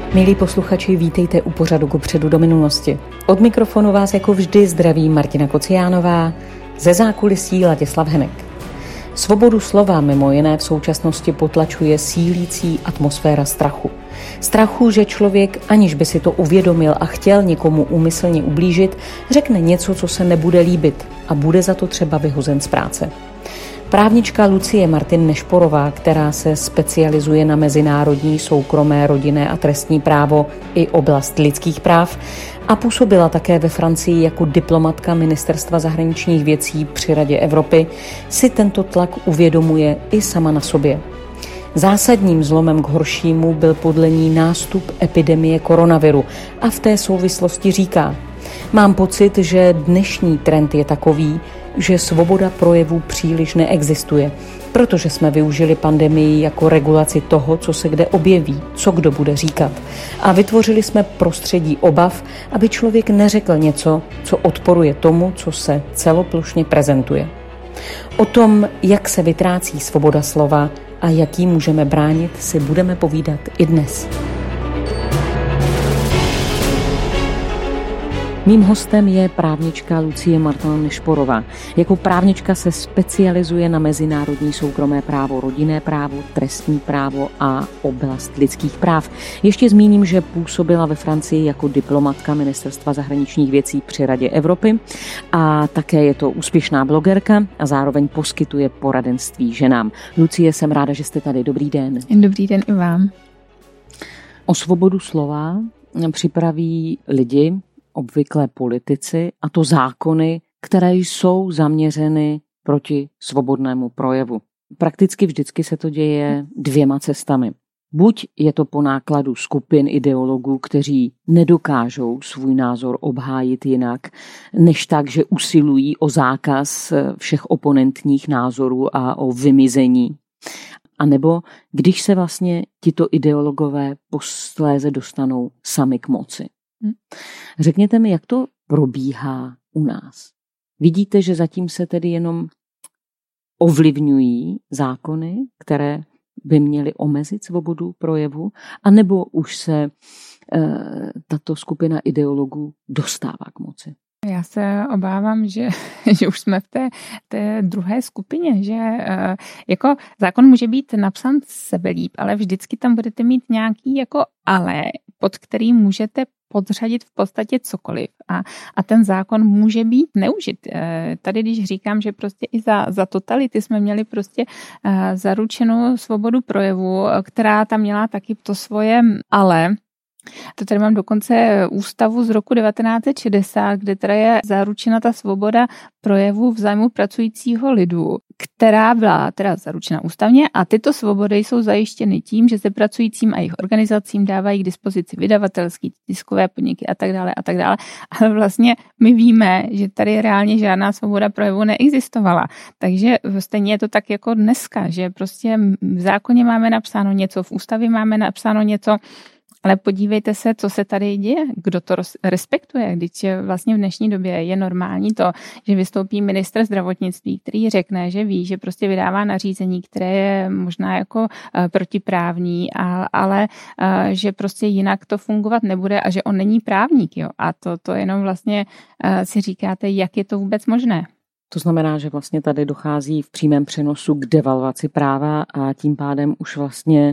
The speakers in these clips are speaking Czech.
Milí posluchači, vítejte u pořadu Kupředu do minulosti. Od mikrofonu vás jako vždy zdraví Martina Kociánová, ze zákulisí Ladislav Henek. Svobodu slova mimo jiné v současnosti potlačuje sílící atmosféra strachu. Strachu, že člověk, aniž by si to uvědomil a chtěl někomu úmyslně ublížit, řekne něco, co se nebude líbit a bude za to třeba vyhozen z práce. Právnička Lucie Martin Nešporová, která se specializuje na mezinárodní, soukromé, rodinné a trestní právo i oblast lidských práv a působila také ve Francii jako diplomatka Ministerstva zahraničních věcí při Radě Evropy, si tento tlak uvědomuje i sama na sobě. Zásadním zlomem k horšímu byl podle ní nástup epidemie koronaviru a v té souvislosti říká: mám pocit, že dnešní trend je takový, že svoboda projevu příliš neexistuje, protože jsme využili pandemii jako regulaci toho, co se kde objeví, co kdo bude říkat. A vytvořili jsme prostředí obav, aby člověk neřekl něco, co odporuje tomu, co se celoplošně prezentuje. O tom, jak se vytrácí svoboda slova a jak ji můžeme bránit, si budeme povídat i dnes. Mým hostem je právnička Lucie Martin Nešporová. Jako právnička se specializuje na mezinárodní soukromé právo, rodinné právo, trestní právo a oblast lidských práv. Ještě zmíním, že působila ve Francii jako diplomatka Ministerstva zahraničních věcí při Radě Evropy a také je to úspěšná blogerka a zároveň poskytuje poradenství ženám. Lucie, jsem ráda, že jste tady. Dobrý den. Dobrý den i vám. O svobodu slova připraví lidi, obvykle politici, a to zákony, které jsou zaměřeny proti svobodnému projevu. Prakticky vždycky se to děje dvěma cestami. Buď je to po nákladu skupin ideologů, kteří nedokážou svůj názor obhájit jinak, než tak, že usilují o zákaz všech oponentních názorů a o vymizení. A nebo když se vlastně tito ideologové posléze dostanou sami k moci. Řekněte mi, jak to probíhá u nás. Vidíte, že zatím se tedy jenom ovlivňují zákony, které by měly omezit svobodu projevu, anebo už se tato skupina ideologů dostává k moci? Já se obávám, že už jsme v té druhé skupině, že jako zákon může být napsán sebelíp, ale vždycky tam budete mít nějaký jako ale, pod který můžete podřadit v podstatě cokoliv a ten zákon může být neužit. Tady, když říkám, že prostě i za totality jsme měli prostě zaručenou svobodu projevu, která tam měla taky to svoje ale. To tady mám dokonce ústavu z roku 1960, kde teda je zaručena ta svoboda projevu v zájmu pracujícího lidu, která byla teda zaručena ústavně a tyto svobody jsou zajištěny tím, že se pracujícím a jejich organizacím dávají k dispozici vydavatelský, tiskové podniky a tak dále a tak dále. Ale vlastně my víme, že tady reálně žádná svoboda projevu neexistovala. Takže stejně je to tak jako dneska, že prostě v zákoně máme napsáno něco, v ústavě máme napsáno něco. Ale podívejte se, co se tady děje, kdo to respektuje, když vlastně v dnešní době je normální to, že vystoupí ministr zdravotnictví, který řekne, že ví, že prostě vydává nařízení, které je možná jako protiprávní, ale že prostě jinak to fungovat nebude a že on není právník. Jo? A to jenom vlastně si říkáte, jak je to vůbec možné. To znamená, že vlastně tady dochází v přímém přenosu k devalvaci práva a tím pádem už vlastně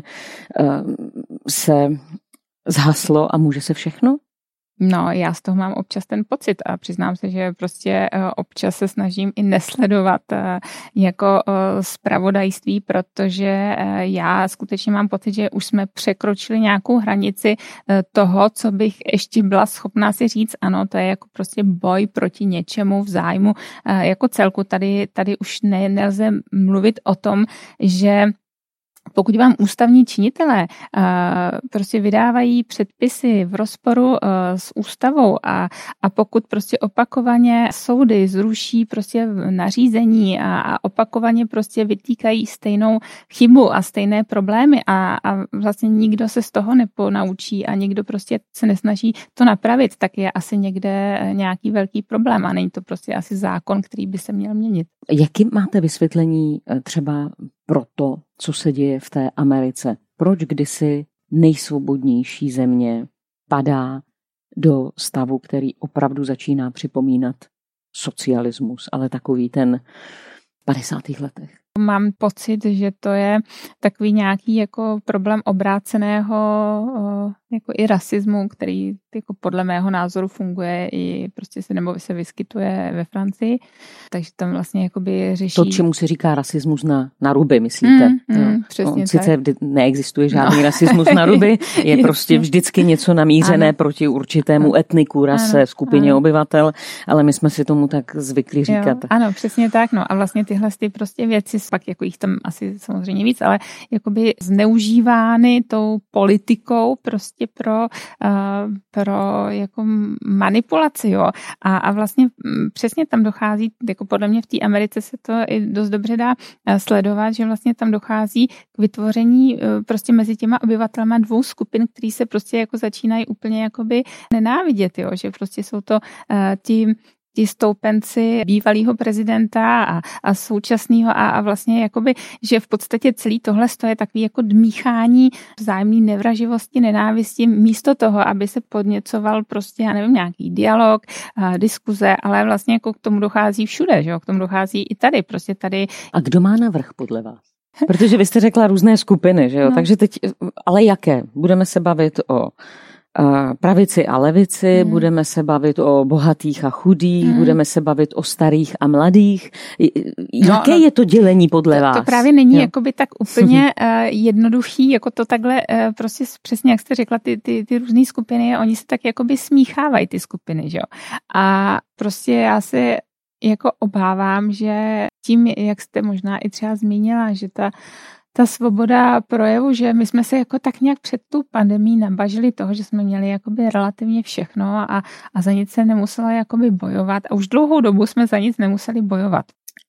se zhaslo a může se všechno? No, já z toho mám občas ten pocit a přiznám se, že prostě občas se snažím i nesledovat jako zpravodajství, protože já skutečně mám pocit, že už jsme překročili nějakou hranici toho, co bych ještě byla schopná si říct, ano, to je jako prostě boj proti něčemu v zájmu jako celku. Tady už nelze mluvit o tom, že pokud vám ústavní činitelé prostě vydávají předpisy v rozporu s ústavou a pokud prostě opakovaně soudy zruší prostě nařízení a opakovaně prostě vytýkají stejnou chybu a stejné problémy a vlastně nikdo se z toho neponaučí a nikdo prostě se nesnaží to napravit, tak je asi někde nějaký velký problém a není to prostě asi zákon, který by se měl měnit. Jaký máte vysvětlení třeba pro to, co se děje v té Americe? Proč kdysi nejsvobodnější země padá do stavu, který opravdu začíná připomínat socialismus, ale takový ten v 50. letech. Mám pocit, že to je takový nějaký jako problém obráceného jako i rasismu, který jako podle mého názoru funguje i prostě se vyskytuje ve Francii, takže tam vlastně jakoby řeší... To, čemu se říká rasismus na ruby, myslíte? Přesně sice neexistuje žádný rasismus na ruby, je prostě vždycky něco namířené proti určitému etniku, rase, skupině obyvatel, ale my jsme si tomu tak zvykli říkat. Ano, přesně tak, no a vlastně tyhle ty prostě věci, pak jako jich tam asi samozřejmě víc, ale jakoby zneužívány tou politikou prostě pro jako manipulaci, jo. A vlastně přesně tam dochází, jako podle mě v té Americe se to i dost dobře dá sledovat, že vlastně tam dochází k vytvoření prostě mezi těma obyvatelema dvou skupin, který se prostě jako začínají úplně jakoby nenávidět, jo, že prostě jsou to ti stoupenci bývalého prezidenta a současného a vlastně jakoby, že v podstatě celý tohle je takový jako dmíchání vzájemný nevraživosti, nenávisti, místo toho, aby se podněcoval prostě, já nevím, nějaký dialog, diskuze, ale vlastně jako k tomu dochází všude, že jo, k tomu dochází i tady, prostě tady. A kdo má navrch podle vás? Protože vy jste řekla různé skupiny, že jo, takže teď, ale jaké? Budeme se bavit o pravici a levici, budeme se bavit o bohatých a chudých, budeme se bavit o starých a mladých. Jaké je to dělení podle vás? To právě není jakoby tak úplně jednoduchý, jako to takhle prostě přesně, jak jste řekla, ty různé skupiny, oni se tak jakoby smíchávají ty skupiny, že jo. A prostě já se jako obávám, že tím, jak jste možná i třeba zmínila, že ta svoboda projevu, že my jsme se jako tak nějak před tu pandemí nabažili toho, že jsme měli jakoby relativně všechno a za nic se nemusela jakoby bojovat a už dlouhou dobu jsme za nic nemuseli bojovat.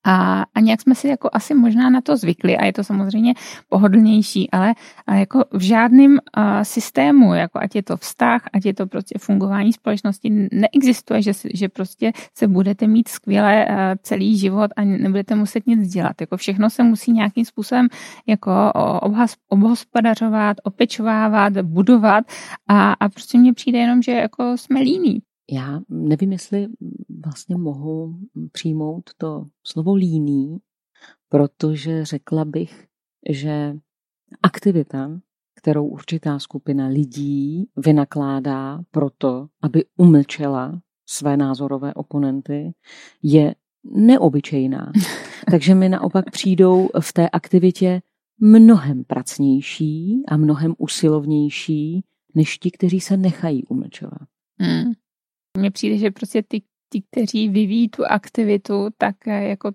A nějak jsme si jako asi možná na to zvykli a je to samozřejmě pohodlnější, ale jako v žádném systému, jako ať je to vztah, ať je to prostě fungování společnosti, neexistuje, že prostě se budete mít skvěle celý život a nebudete muset nic dělat. Jako všechno se musí nějakým způsobem jako obhospodařovat, opečovávat, budovat a prostě mně přijde jenom, že jako jsme líní. Já nevím, jestli vlastně mohu přijmout to slovo líný, protože řekla bych, že aktivita, kterou určitá skupina lidí vynakládá proto, aby umlčela své názorové oponenty, je neobyčejná. Takže mi naopak přijdou v té aktivitě mnohem pracnější a mnohem usilovnější, než ti, kteří se nechají umlčovat. Mně přijde, že prostě ty, kteří vyvíjí tu aktivitu, tak jako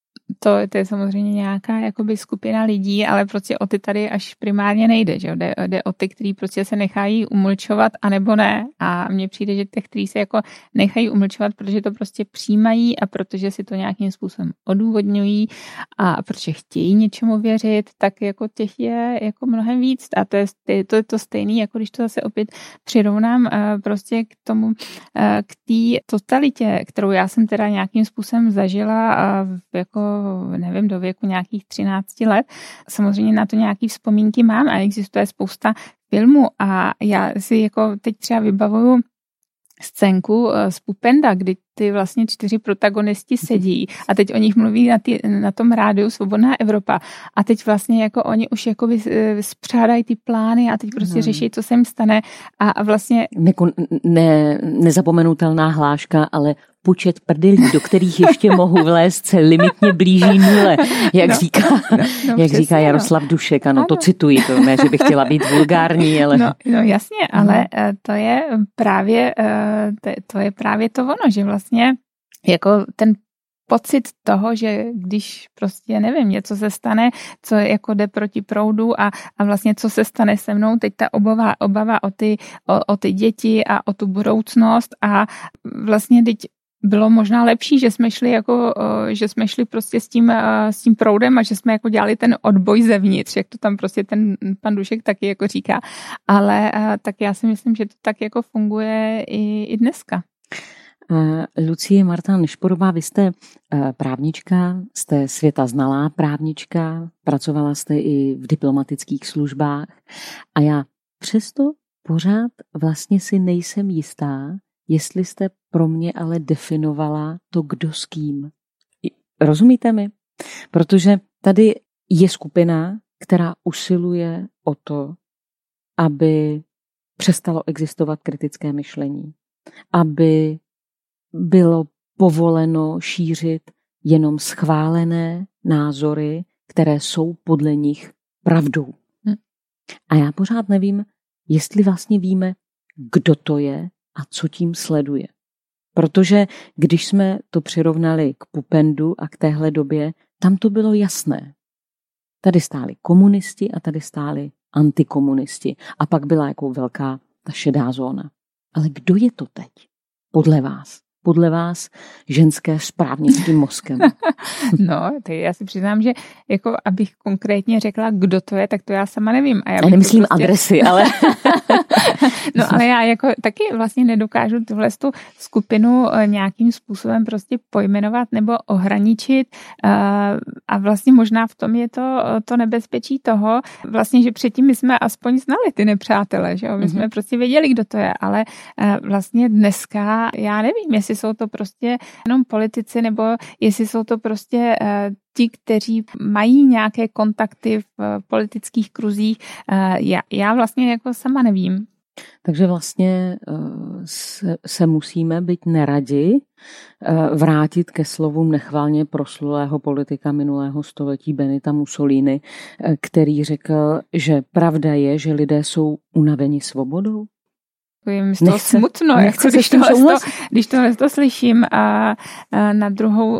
to je samozřejmě nějaká jakoby skupina lidí, ale prostě o ty tady až primárně nejde, že jo? Jde o ty, kteří prostě se nechají umlčovat, anebo ne. A mně přijde, že těch, kteří se jako nechají umlčovat, protože to prostě přijímají a protože si to nějakým způsobem odůvodňují a protože chtějí něčemu věřit, tak jako těch je jako mnohem víc. A to je to stejné, jako když to zase opět přirovnám prostě k tomu, k té totalitě, kterou já jsem teda nějakým způsobem zažila jako nevím, do věku nějakých 13 let. Samozřejmě na to nějaký vzpomínky mám a existuje spousta filmů a já si jako teď třeba vybavuju scénku z Pupenda, kdy ty vlastně 4 protagonisti sedí a teď o nich mluví na tom rádiu Svobodná Evropa a teď vlastně jako oni už jako spřádají ty plány a teď prostě řeší, co se jim stane a vlastně... Nezapomenutelná hláška, ale počet prdelí, do kterých ještě mohu vlézt, se limitně blíží nule, jak říká Jaroslav Dušek, ano, to cituji, to ne, že bych chtěla být vulgární, ale... No jasně, ale to je právě to ono, že vlastně jako ten pocit toho, že když prostě, nevím, něco se stane, co jako jde proti proudu a vlastně co se stane se mnou, teď ta obava o ty děti a o tu budoucnost a vlastně teď bylo možná lepší, že jsme šli prostě s tím proudem a že jsme jako dělali ten odboj zevnitř, jak to tam prostě ten pan Dušek taky jako říká. Ale tak já si myslím, že to tak jako funguje i dneska. Lucie Marta Nešporová, vy jste právnička, jste světa znalá právnička, pracovala jste i v diplomatických službách a já přesto pořád vlastně si nejsem jistá, jestli jste pro mě ale definovala to, kdo s kým. Rozumíte mi? Protože tady je skupina, která usiluje o to, aby přestalo existovat kritické myšlení, aby bylo povoleno šířit jenom schválené názory, které jsou podle nich pravdou. A já pořád nevím, jestli vlastně víme, kdo to je a co tím sleduje. Protože když jsme to přirovnali k Pupendu a k téhle době, tam to bylo jasné. Tady stáli komunisti a tady stáli antikomunisti. A pak byla jako velká ta šedá zóna. Ale kdo je to teď? Podle vás? Podle vás ženské s právnickým mozkem. No, tak já si přiznám, že jako abych konkrétně řekla, kdo to je, tak to já sama nevím. A já nemyslím prostě adresy, ale... No, ale já jako taky vlastně nedokážu tuhle skupinu nějakým způsobem prostě pojmenovat nebo ohraničit a vlastně možná v tom je to nebezpečí toho, vlastně, že předtím my jsme aspoň znali ty nepřátele, že jo? My jsme prostě věděli, kdo to je, ale vlastně dneska já nevím, jestli jsou to prostě jenom politici, nebo jestli jsou to prostě ti, kteří mají nějaké kontakty v politických kruzích. Já vlastně jako sama nevím. Takže vlastně se musíme, byť neradi, vrátit ke slovům nechvalně proslulého politika minulého století Benita Mussolini, který řekl, že pravda je, že lidé jsou unaveni svobodou. Je mi z toho smutno, jako když to slyším a na druhou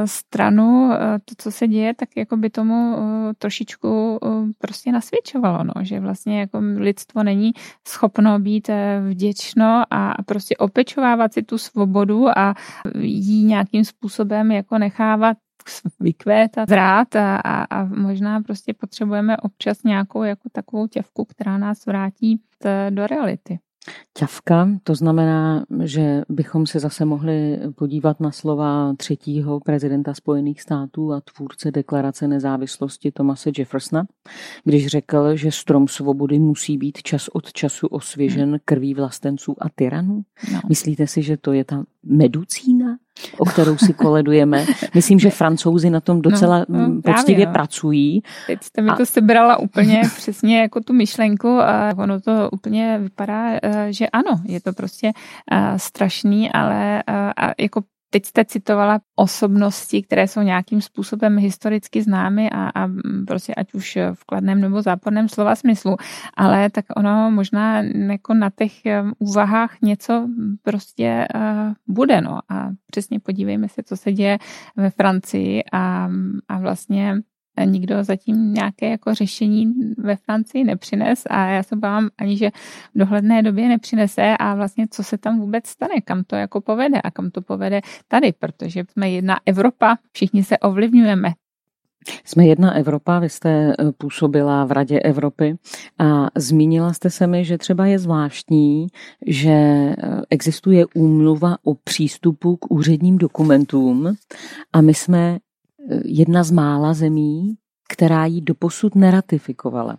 stranu to, co se děje, tak jako by tomu trošičku prostě nasvědčovalo, no, že vlastně jako lidstvo není schopno být vděčno a prostě opečovávat si tu svobodu a jí nějakým způsobem jako nechávat vykvétat, zrát a možná prostě potřebujeme občas nějakou jako takovou těvku, která nás vrátí do reality. Ťavka, to znamená, že bychom se zase mohli podívat na slova třetího prezidenta Spojených států a tvůrce deklarace nezávislosti Thomase Jeffersona, když řekl, že strom svobody musí být čas od času osvěžen krví vlastenců a tyranů. No. Myslíte si, že to je ta meducína, o kterou si koledujeme? Myslím, že Francouzi na tom docela poctivě pracují. Teď jste mi to sebrala úplně přesně jako tu myšlenku a ono to úplně vypadá, že ano, je to prostě strašný, ale jako teď jste citovala osobnosti, které jsou nějakým způsobem historicky známy a prostě ať už v kladném nebo záporném slova smyslu, ale tak ono možná jako na těch úvahách něco prostě bude, no. A přesně podívejme se, co se děje ve Francii a vlastně nikdo zatím nějaké jako řešení ve Francii nepřines a já se obávám ani, že v dohledné době nepřinese a vlastně co se tam vůbec stane, kam to jako povede a kam to povede tady, protože jsme jedna Evropa, všichni se ovlivňujeme. Jsme jedna Evropa, vy jste působila v Radě Evropy a zmínila jste se mi, že třeba je zvláštní, že existuje úmluva o přístupu k úředním dokumentům a my jsme jedna z mála zemí, která ji doposud neratifikovala.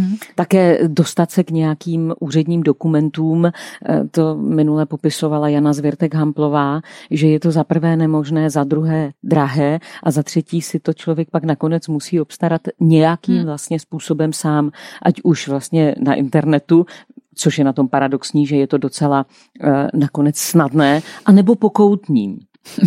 Také dostat se k nějakým úředním dokumentům, to minule popisovala Jana Zvěrtek-Hamplová, že je to za prvé nemožné, za druhé drahé a za třetí si to člověk pak nakonec musí obstarat nějakým vlastně způsobem sám, ať už vlastně na internetu, což je na tom paradoxní, že je to docela nakonec snadné, anebo pokoutním.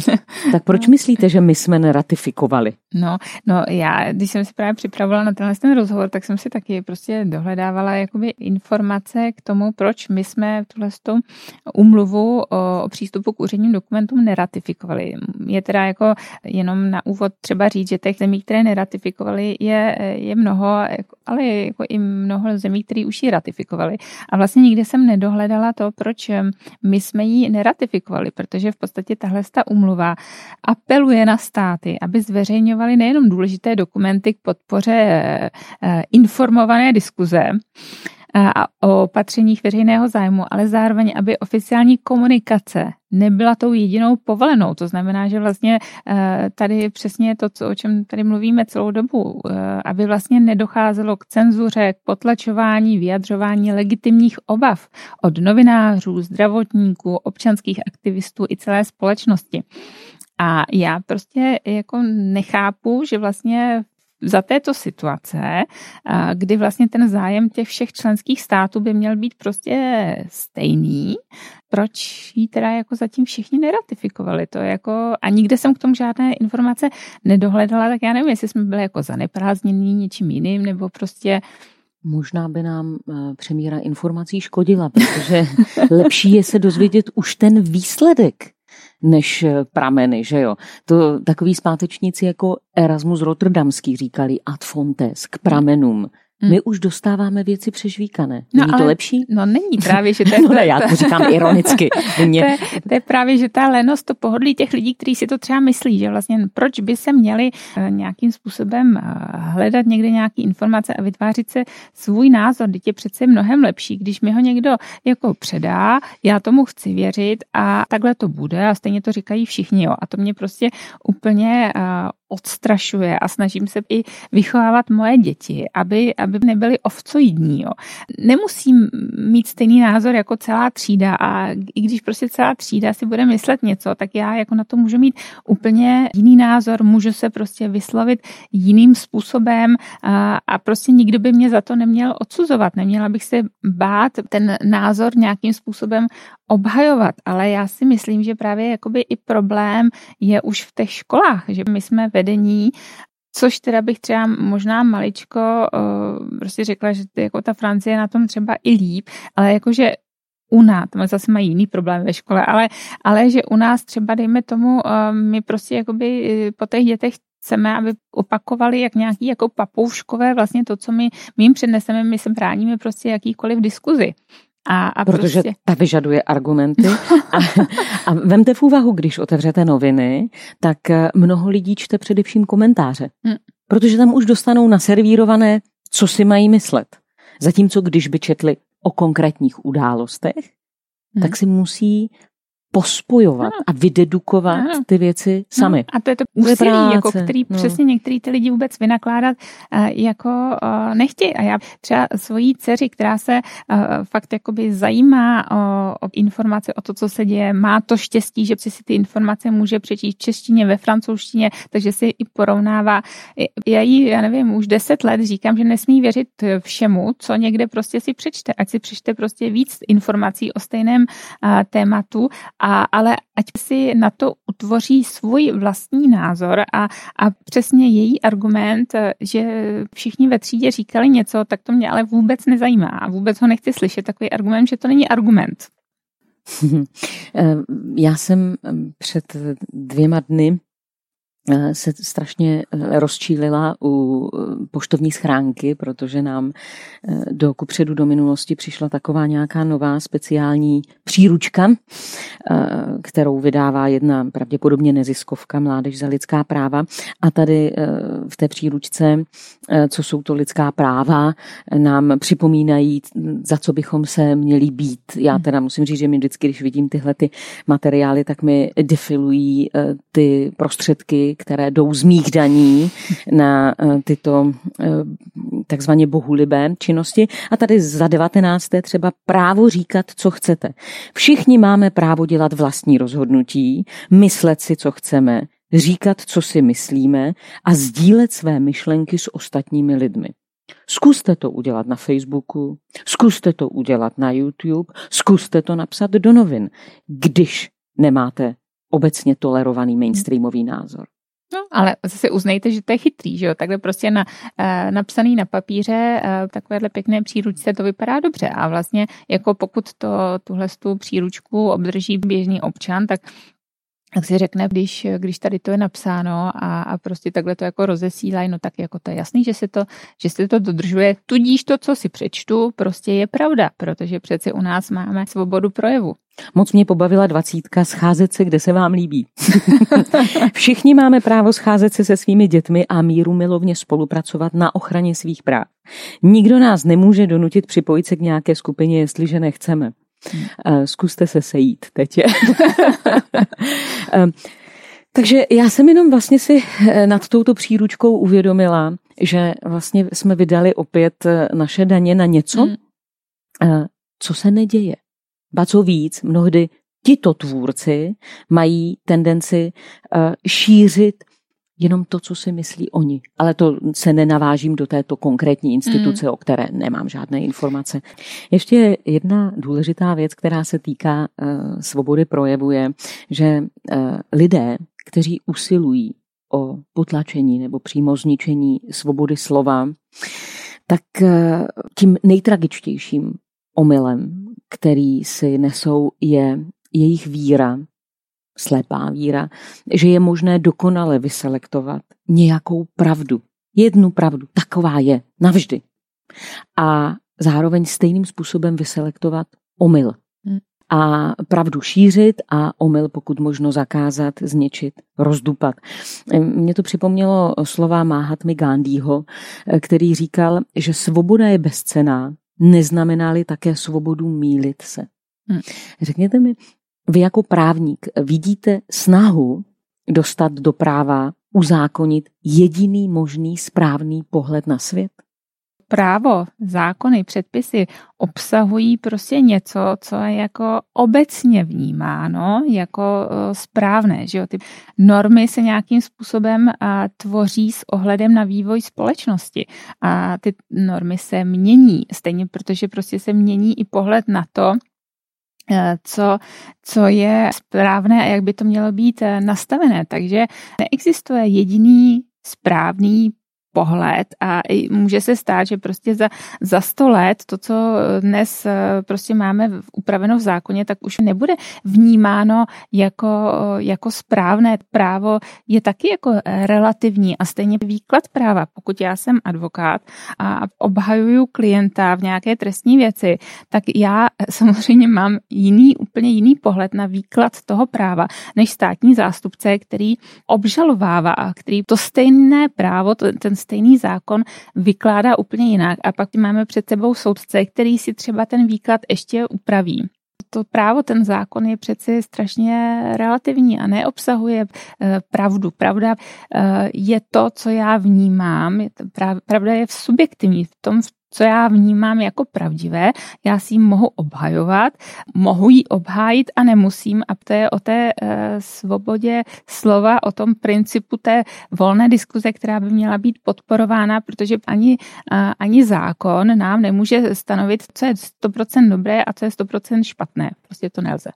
Tak proč myslíte, že my jsme neratifikovali? No já, když jsem si právě připravovala na ten rozhovor, tak jsem si taky prostě dohledávala jakoby informace k tomu, proč my jsme tuhle úmluvu o přístupu k úředním dokumentům neratifikovali. Je teda jako jenom na úvod třeba říct, že těch zemí, které neratifikovali, je mnoho, ale je jako i mnoho zemí, které už ji ratifikovali. A vlastně nikde jsem nedohledala to, proč my jsme ji neratifikovali, protože v podstatě tahle úmluva apeluje na státy, aby zveřejňovaly nejenom důležité dokumenty k podpoře informované diskuze, a o opatřeních veřejného zájmu, ale zároveň, aby oficiální komunikace nebyla tou jedinou povolenou. To znamená, že vlastně tady přesně to, o čem tady mluvíme celou dobu, aby vlastně nedocházelo k cenzuře, k potlačování, vyjadřování legitimních obav od novinářů, zdravotníků, občanských aktivistů i celé společnosti. A já prostě jako nechápu, že vlastně za této situace, kdy vlastně ten zájem těch všech členských států by měl být prostě stejný, proč ji teda jako zatím všichni neratifikovali? To jako, a nikde jsem k tomu žádné informace nedohledala, tak já nevím, jestli jsme byli jako zaneprázdnění něčím jiným, nebo prostě možná by nám přemíra informací škodila, protože lepší je se dozvědět už ten výsledek, než prameny, že jo. To takový zpátečníci jako Erasmus Rotterdamský říkali ad fontes, k pramenům. My už dostáváme věci přežvíkané. Není to lepší? No není právě, že to je... No ne, já to říkám ironicky. To je právě, že ta lenost, to pohodlí těch lidí, kteří si to třeba myslí, že vlastně proč by se měli nějakým způsobem hledat někde nějaké informace a vytvářet se svůj názor. Teď je přece mnohem lepší, když mi ho někdo jako předá, já tomu chci věřit a takhle to bude a stejně to říkají všichni. Jo. A to mě prostě úplně odstrašuje a snažím se i vychovávat moje děti, aby nebyly ovcoidní. Jo. Nemusím mít stejný názor jako celá třída a i když prostě celá třída si bude myslet něco, tak já jako na to můžu mít úplně jiný názor, můžu se prostě vyslovit jiným způsobem a prostě nikdo by mě za to neměl odsuzovat. Neměla bych se bát ten názor nějakým způsobem obhajovat, ale já si myslím, že právě jakoby i problém je už v těch školách, že my jsme vedení, což teda bych třeba možná maličko prostě řekla, že jako ta Francie je na tom třeba i líp, ale jakože u nás, tam zase mají jiný problém ve škole, ale že u nás třeba dejme tomu, my prostě jakoby po těch dětech chceme, aby opakovali jak nějaký jako papouškové vlastně to, co my jim předneseme, my se bráníme prostě jakýkoliv diskuzi. Protože prostě ta vyžaduje argumenty. A vemte v úvahu, když otevřete noviny, tak mnoho lidí čte především komentáře. Protože tam už dostanou naservírované, co si mají myslet. Zatímco když by četli o konkrétních událostech, tak si musí pospojovat a vydedukovat ty věci sami. A to je to úsilí, jako který přesně některý ty lidi vůbec vynakládat jako nechtějí. A já třeba svojí dceři, která se fakt jakoby zajímá o informace, o to, co se děje, má to štěstí, že si ty informace může přečíst v češtině, ve francouzštině, takže si i porovnává. Já nevím, už 10 let říkám, že nesmí věřit všemu, co někde prostě si přečte. Ať si přečte prostě víc informací o stejném tématu, ale ať si na to utvoří svůj vlastní názor a přesně její argument, že všichni ve třídě říkali něco, tak to mě ale vůbec nezajímá a vůbec ho nechci slyšet. Takový argument, že to není argument. Já jsem před 2 dny se strašně rozčílila u poštovní schránky, protože nám kupředu do minulosti přišla taková nějaká nová speciální příručka, kterou vydává jedna pravděpodobně neziskovka Mládež za lidská práva. A tady v té příručce, co jsou to lidská práva, nám připomínají, za co bychom se měli být. Já teda musím říct, že mi vždycky, když vidím tyhle ty materiály, tak mi defilují ty prostředky, které jdou z mých daní na tyto takzvaně bohulibé činnosti. A tady za 19. třeba právo říkat, co chcete. Všichni máme právo dělat vlastní rozhodnutí, myslet si, co chceme, říkat, co si myslíme a sdílet své myšlenky s ostatními lidmi. Zkuste to udělat na Facebooku, zkuste to udělat na YouTube, zkuste to napsat do novin, když nemáte obecně tolerovaný mainstreamový názor. No, ale zase uznejte, že to je chytrý, že jo? Takhle prostě napsaný na papíře takovéhle pěkné příručce to vypadá dobře a vlastně jako pokud tuhle příručku obdrží běžný občan, tak tak si řekne, když tady to je napsáno a prostě takhle to jako rozesílají, no tak jako to je jasný, že se to dodržuje, tudíž to, co si přečtu, prostě je pravda, protože přece u nás máme svobodu projevu. Moc mě pobavila 20, scházet se, kde se vám líbí. Všichni máme právo scházet se se svými dětmi a míru milovně spolupracovat na ochraně svých práv. Nikdo nás nemůže donutit připojit se k nějaké skupině, jestliže nechceme. Zkuste se sejít teď. Takže já jsem jenom vlastně si nad touto příručkou uvědomila, že vlastně jsme vydali opět naše daně na něco, co se neděje. Ba co víc, mnohdy tito tvůrci mají tendenci šířit jenom to, co si myslí oni. Ale to se nenavážím do této konkrétní instituce, o které nemám žádné informace. Ještě jedna důležitá věc, která se týká svobody projevu, je, že lidé, kteří usilují o potlačení nebo přímo zničení svobody slova, tak tím nejtragičtějším omylem, který si nesou, je jejich víra, slepá víra, že je možné dokonale vyselektovat nějakou pravdu. Jednu pravdu, taková je, navždy. A zároveň stejným způsobem vyselektovat omyl. A pravdu šířit a omyl pokud možno zakázat, zničit, rozdupat. Mně to připomnělo slova Mahatmy Gandhiho, který říkal, že svoboda je bezcenná, neznamená-li také svobodu mýlit se. Řekněte mi, vy jako právník vidíte snahu dostat do práva, uzákonit jediný možný správný pohled na svět? Právo, zákony, předpisy obsahují prostě něco, co je jako obecně vnímáno jako správné. Že jo? Ty normy se nějakým způsobem tvoří s ohledem na vývoj společnosti a ty normy se mění, stejně protože prostě se mění i pohled na to, co je správné a jak by to mělo být nastavené. Takže neexistuje jediný správný pohled a může se stát, že prostě za 100 let to, co dnes prostě máme upraveno v zákoně, tak už nebude vnímáno jako správné. Právo je taky jako relativní a stejně výklad práva. Pokud já jsem advokát a obhajuju klienta v nějaké trestní věci, tak já samozřejmě mám úplně jiný pohled na výklad toho práva, než státní zástupce, který obžalovává a který to stejné právo, ten stejný zákon vykládá úplně jinak a pak máme před sebou soudce, který si třeba ten výklad ještě upraví. To právo, ten zákon je přeci strašně relativní a neobsahuje pravdu. Pravda je to, co já vnímám. Pravda je subjektivní v tom, co já vnímám jako pravdivé, já si ji mohu obhajovat, mohu ji obhájit a nemusím. A to je o té svobodě slova, o tom principu té volné diskuze, která by měla být podporována, protože ani zákon nám nemůže stanovit, co je 100% dobré a co je 100% špatné. Prostě to nelze.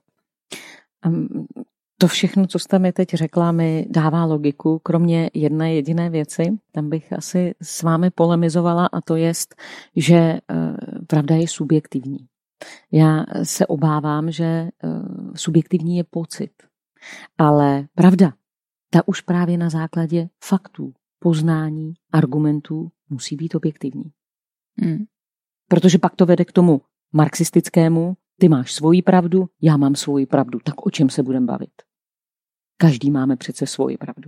To všechno, co jste mi teď řekla, mi dává logiku, kromě jedné jediné věci. Tam bych asi s vámi polemizovala a to jest, že pravda je subjektivní. Já se obávám, že subjektivní je pocit. Ale pravda, ta už právě na základě faktů, poznání, argumentů musí být objektivní. Protože pak to vede k tomu marxistickému, ty máš svoji pravdu, já mám svoji pravdu. Tak o čem se budeme bavit? Každý máme přece svoji pravdu.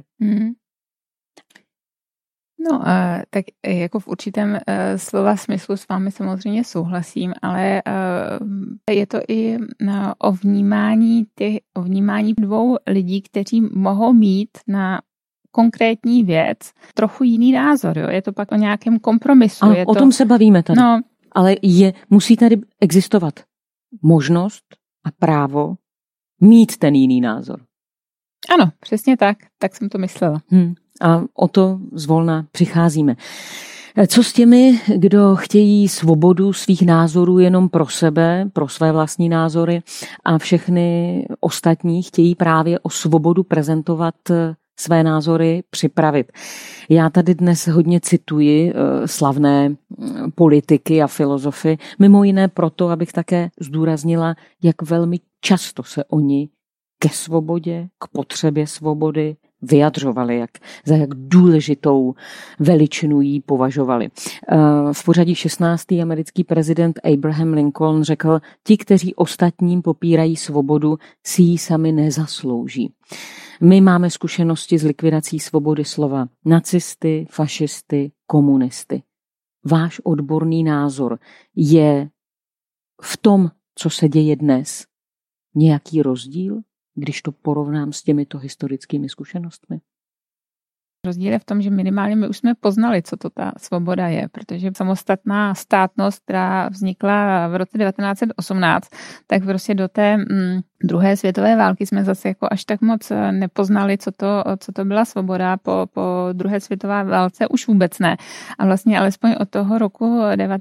No, tak jako v určitém slova smyslu s vámi samozřejmě souhlasím, ale je to i o vnímání dvou lidí, kteří mohou mít na konkrétní věc trochu jiný názor. Jo? Je to pak o nějakém kompromisu. A o tom se bavíme tady. No, ale musí tady existovat možnost a právo mít ten jiný názor. Ano, přesně tak. Tak jsem to myslela. A o to zvolna přicházíme. Co s těmi, kdo chtějí svobodu svých názorů jenom pro sebe, pro své vlastní názory a všechny ostatní chtějí právě o svobodu prezentovat své názory, připravit. Já tady dnes hodně cituji slavné politiky a filozofy, mimo jiné proto, abych také zdůraznila, jak velmi často se oni ke svobodě, k potřebě svobody, vyjadřovali, za jak důležitou veličinu jí považovali. V pořadí 16. americký prezident Abraham Lincoln řekl, ti, kteří ostatním popírají svobodu, si ji sami nezaslouží. My máme zkušenosti s likvidací svobody slova nacisty, fašisty, komunisty. Váš odborný názor je v tom, co se děje dnes, nějaký rozdíl, když to porovnám s těmito historickými zkušenostmi? Rozdíl je v tom, že minimálně my už jsme poznali, co to ta svoboda je, protože samostatná státnost, která vznikla v roce 1918, tak prostě do té druhé světové války jsme zase jako až tak moc nepoznali, co to byla svoboda. Po druhé světové válce už vůbec ne. A vlastně alespoň od toho roku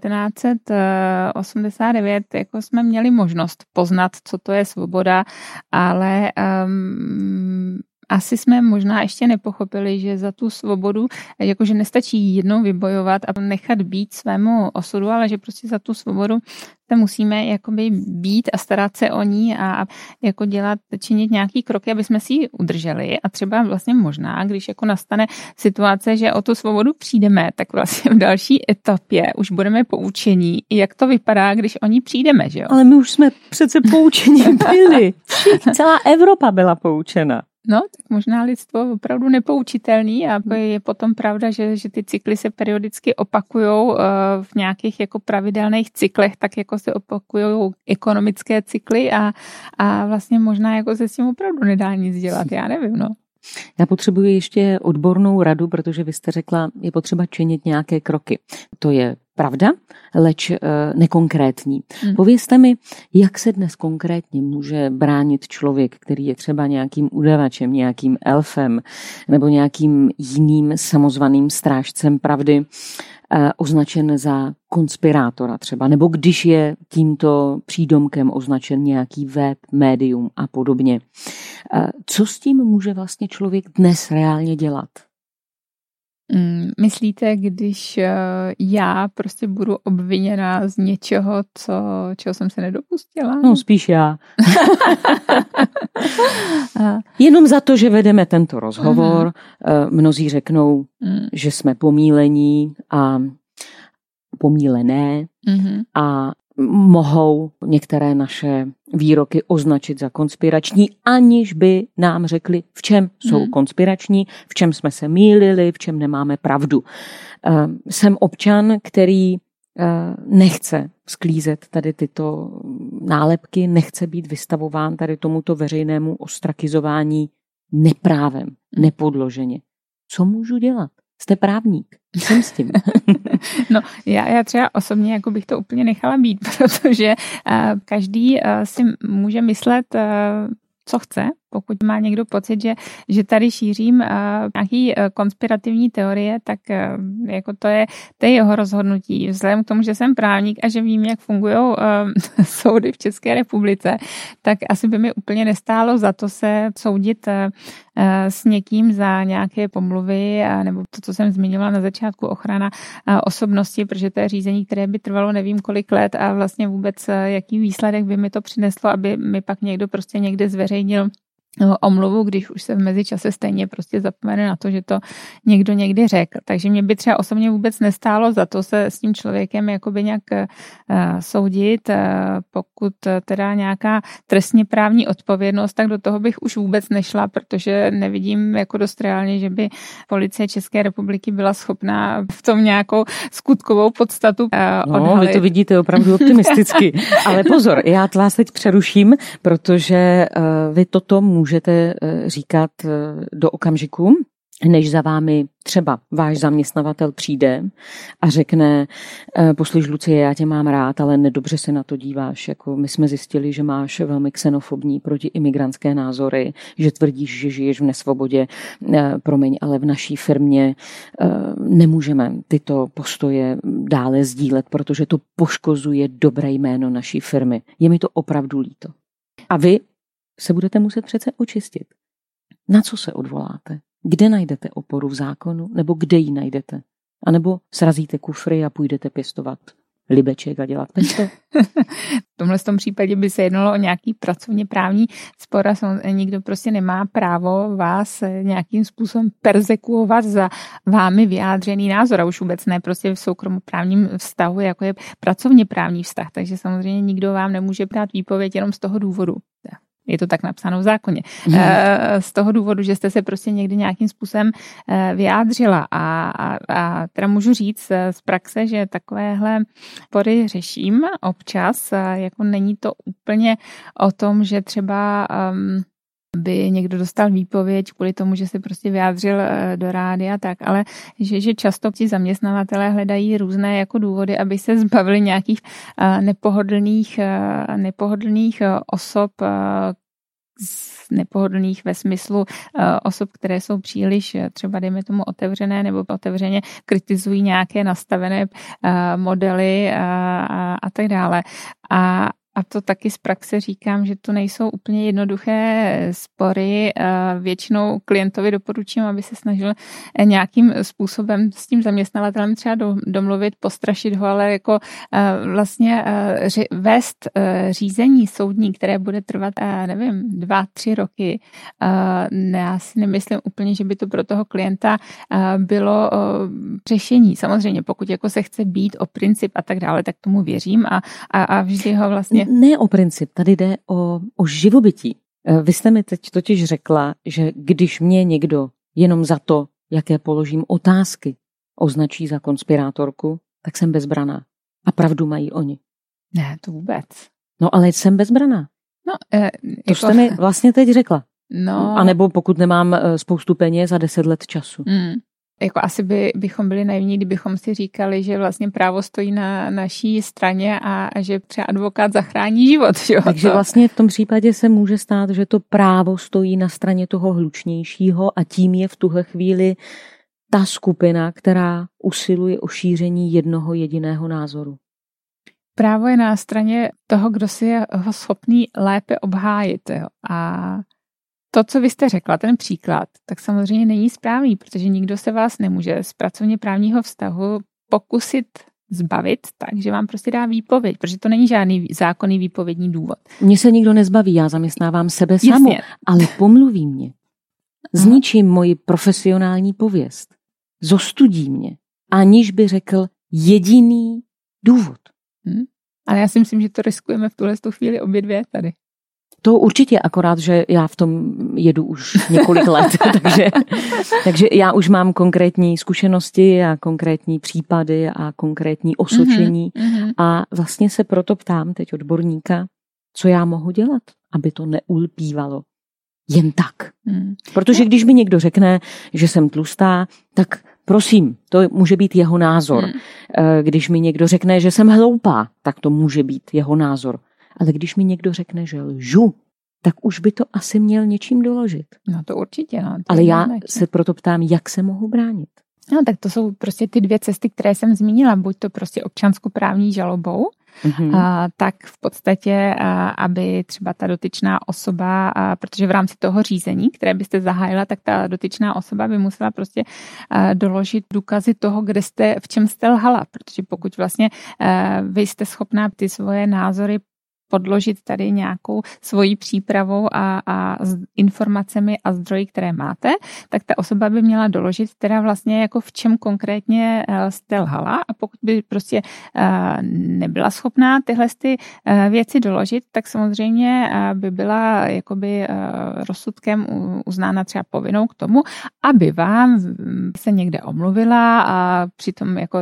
1989 jako jsme měli možnost poznat, co to je svoboda, ale asi jsme možná ještě nepochopili, že za tu svobodu, jakože nestačí jednou vybojovat a nechat být svému osudu, ale že prostě za tu svobodu se musíme jakoby být a starat se o ní a jako činit nějaký kroky, aby jsme si ji udrželi. A třeba vlastně možná, když jako nastane situace, že o tu svobodu přijdeme, tak vlastně v další etapě už budeme poučení, jak to vypadá, když o ní přijdeme, že jo? Ale my už jsme přece poučení byli. Celá Evropa byla poučena. No, tak možná lidstvo opravdu nepoučitelný a je potom pravda, že ty cykly se periodicky opakujou v nějakých jako pravidelných cyklech, tak jako se opakujou ekonomické cykly a vlastně možná jako se s tím opravdu nedá nic dělat, já nevím, no. Já potřebuji ještě odbornou radu, protože vy jste řekla, je potřeba činit nějaké kroky. To je pravda, leč nekonkrétní. Povězte mi, jak se dnes konkrétně může bránit člověk, který je třeba nějakým udavačem, nějakým elfem nebo nějakým jiným samozvaným strážcem pravdy, označen za konspirátora třeba, nebo když je tímto přídomkem označen nějaký web, médium a podobně. Co s tím může vlastně člověk dnes reálně dělat? Myslíte, když já prostě budu obviněna z něčeho, čeho jsem se nedopustila? No, spíš já. Jenom za to, že vedeme tento rozhovor, mnozí řeknou, že jsme pomílení a pomílené a mohou některé naše výroky označit za konspirační, aniž by nám řekli, v čem jsou konspirační, v čem jsme se mýlili, v čem nemáme pravdu. Jsem občan, který nechce sklízet tady tyto nálepky, nechce být vystavován tady tomuto veřejnému ostrakizování neprávem, nepodloženě. Co můžu dělat? Jste právník. Jsem s tím. No, já třeba osobně jako bych to úplně nechala být, protože každý si může myslet, co chce, pokud má někdo pocit, že tady šířím nějaký konspirativní teorie, tak jako to je jeho rozhodnutí. Vzhledem k tomu, že jsem právník a že vím, jak fungují soudy v České republice, tak asi by mi úplně nestálo za to se soudit s někým za nějaké pomluvy, nebo to, co jsem zmiňovala na začátku, ochrana osobnosti, protože to je řízení, které by trvalo nevím kolik let a vlastně vůbec jaký výsledek by mi to přineslo, aby mi pak někdo prostě někde zveřejnil omluvu, když už se v mezičase stejně prostě zapomene na to, že to někdo někdy řekl. Takže mě by třeba osobně vůbec nestálo za to se s tím člověkem jakoby nějak soudit. Pokud teda nějaká trestně právní odpovědnost, tak do toho bych už vůbec nešla, protože nevidím jako dost reálně, že by policie České republiky byla schopná v tom nějakou skutkovou podstatu odhalit. No, vy to vidíte opravdu optimisticky. Ale pozor, já vás teď přeruším, protože vy toto můžete říkat do okamžiku, než za vámi třeba váš zaměstnavatel přijde a řekne, poslyš Lucie, já tě mám rád, ale nedobře se na to díváš. Jako my jsme zjistili, že máš velmi xenofobní protiimigrantské názory, že tvrdíš, že žiješ v nesvobodě. Promiň, ale v naší firmě nemůžeme tyto postoje dále sdílet, protože to poškozuje dobré jméno naší firmy. Je mi to opravdu líto. A vy se budete muset přece očistit. Na co se odvoláte? Kde najdete oporu v zákonu? Nebo kde ji najdete? A nebo srazíte kufry a půjdete pěstovat libeček a dělat pesto. V tomhle případě by se jednalo o nějaký pracovně právní spor a nikdo prostě nemá právo vás nějakým způsobem perzekuovat za vámi vyjádřený názor a už vůbec ne prostě v soukromoprávním vztahu, jako je pracovně právní vztah. Takže samozřejmě nikdo vám nemůže brát výpověď jenom z toho důvodu. Je to tak napsáno v zákoně. Z toho důvodu, že jste se prostě někdy nějakým způsobem vyjádřila a teda můžu říct z praxe, že takovéhle spory řeším občas, jako není to úplně o tom, že třeba by někdo dostal výpověď kvůli tomu, že se prostě vyjádřil do rádia, tak, ale že často ti zaměstnavatelé hledají různé jako důvody, aby se zbavili nějakých nepohodlných osob, nepohodlných ve smyslu osob, které jsou příliš třeba dejme tomu otevřené nebo otevřeně kritizují nějaké nastavené modely a tak dále. A to taky z praxe říkám, že to nejsou úplně jednoduché spory. Většinou klientovi doporučím, aby se snažil nějakým způsobem s tím zaměstnavatelem třeba domluvit, postrašit ho, ale jako vlastně vést řízení soudní, které bude trvat, nevím, 2-3 roky. Já si nemyslím úplně, že by to pro toho klienta bylo řešení. Samozřejmě, pokud jako se chce být o princip a tak dále, tak tomu věřím a vždy ho vlastně... Ne o princip, tady jde o živobytí. Vy jste mi teď totiž řekla, že když mě někdo jenom za to, jaké položím otázky, označí za konspirátorku, tak jsem bezbraná. A pravdu mají oni. Ne, to vůbec. No ale jsem bezbraná. No, to jste mi vlastně teď řekla. No. A nebo pokud nemám spoustu peněz za 10 let času. Jako asi bychom byli naivní, kdybychom si říkali, že vlastně právo stojí na naší straně a že třeba advokát zachrání život. Jo? Takže vlastně v tom případě se může stát, že to právo stojí na straně toho hlučnějšího a tím je v tuhle chvíli ta skupina, která usiluje o šíření jednoho jediného názoru. Právo je na straně toho, kdo si je ho schopný lépe obhájit. Jo? A to, co vy jste řekla, ten příklad, tak samozřejmě není správný, protože nikdo se vás nemůže z pracovně právního vztahu pokusit zbavit tak, že vám prostě dá výpověď, protože to není žádný zákonný výpovědní důvod. Mně se nikdo nezbaví, já zaměstnávám sebe samu, ale pomluví mě. Zničím moji profesionální pověst. Zostudí mě, aniž by řekl jediný důvod. Ale já si myslím, že to riskujeme v tuhle chvíli obě dvě tady. To určitě, akorát, že já v tom jedu už několik let, takže já už mám konkrétní zkušenosti a konkrétní případy a konkrétní osočení a vlastně se proto ptám teď odborníka, co já mohu dělat, aby to neulpívalo jen tak. Protože když mi někdo řekne, že jsem tlustá, tak prosím, to může být jeho názor. Když mi někdo řekne, že jsem hloupá, tak to může být jeho názor. Ale když mi někdo řekne, že lžu, tak už by to asi měl něčím doložit. No to určitě. No, to ale já se proto ptám, jak se mohu bránit. No tak to jsou prostě ty dvě cesty, které jsem zmínila. Buď to prostě občanskoprávní žalobou, tak v podstatě, aby třeba ta dotyčná osoba, protože v rámci toho řízení, které byste zahájila, tak ta dotyčná osoba by musela prostě doložit důkazy toho, kde jste, v čem jste lhala. Protože pokud vlastně vy jste schopná ty svoje názory podložit tady nějakou svojí přípravou a informacemi a zdroji, které máte, tak ta osoba by měla doložit teda vlastně jako v čem konkrétně jste lhala a pokud by prostě nebyla schopná tyhle věci doložit, tak samozřejmě by byla jakoby rozsudkem uznána třeba povinnou k tomu, aby vám se někde omluvila a přitom jako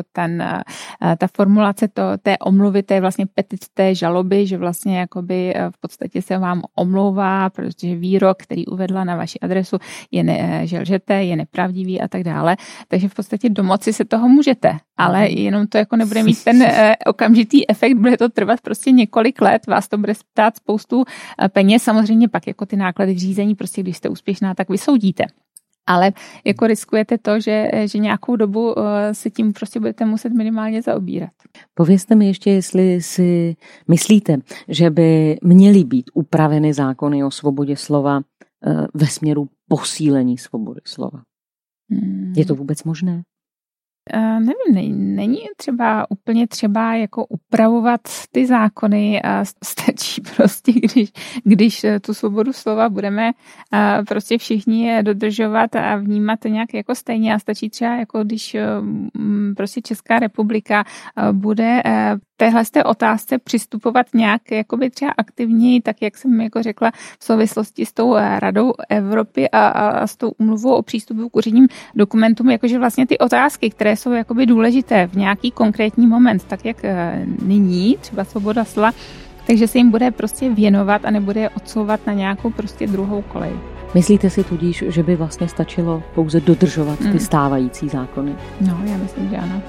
ta formulace té omluvy, té vlastně petice té žaloby, že vlastně jakoby v podstatě se vám omlouvá, protože výrok, který uvedla na vaši adresu, že lžete, je nepravdivý a tak dále. Takže v podstatě domoci se toho můžete, ale jenom to jako nebude mít ten okamžitý efekt, bude to trvat prostě několik let, vás to bude stát spoustu peněz, samozřejmě pak jako ty náklady v řízení, prostě když jste úspěšná, tak vysoudíte. Ale jako riskujete to, že nějakou dobu se tím prostě budete muset minimálně zaobírat. Povězte mi ještě, jestli si myslíte, že by měly být upraveny zákony o svobodě slova ve směru posílení svobody slova. Je to vůbec možné? Nevím, není úplně třeba jako upravovat ty zákony a stačí prostě, když tu svobodu slova budeme prostě všichni dodržovat a vnímat nějak jako stejně a stačí třeba jako když prostě Česká republika bude téhle otázce přistupovat nějak jakoby třeba aktivněji, tak jak jsem jako řekla v souvislosti s tou Radou Evropy a s tou úmluvou o přístupu k úředním dokumentům, jakože vlastně ty otázky, které jsou jakoby důležité v nějaký konkrétní moment, tak jak nyní, třeba svoboda slova, takže se jim bude prostě věnovat a nebude je odsouvat na nějakou prostě druhou kolej. Myslíte si tudíž, že by vlastně stačilo pouze dodržovat ty stávající zákony? No, já myslím, že ano.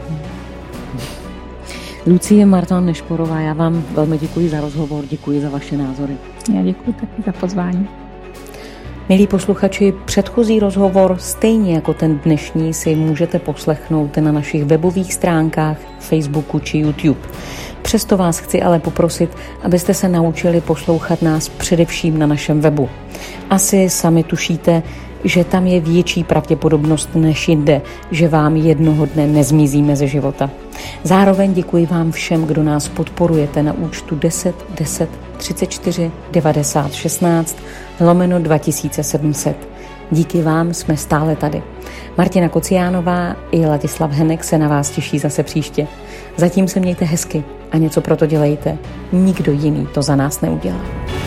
Lucie Martin Nešporová, já vám velmi děkuji za rozhovor, děkuji za vaše názory. Já děkuji taky za pozvání. Milí posluchači, předchozí rozhovor, stejně jako ten dnešní, si můžete poslechnout na našich webových stránkách, Facebooku či YouTube. Přesto vás chci ale poprosit, abyste se naučili poslouchat nás především na našem webu. Asi sami tušíte, že tam je větší pravděpodobnost než jinde, že vám jednoho dne nezmizíme ze života. Zároveň děkuji vám všem, kdo nás podporujete na účtu 10 10 34 90 16 /2700. Díky vám jsme stále tady. Martina Kociánová i Ladislav Henek se na vás těší zase příště. Zatím se mějte hezky a něco pro to dělejte. Nikdo jiný to za nás neudělá.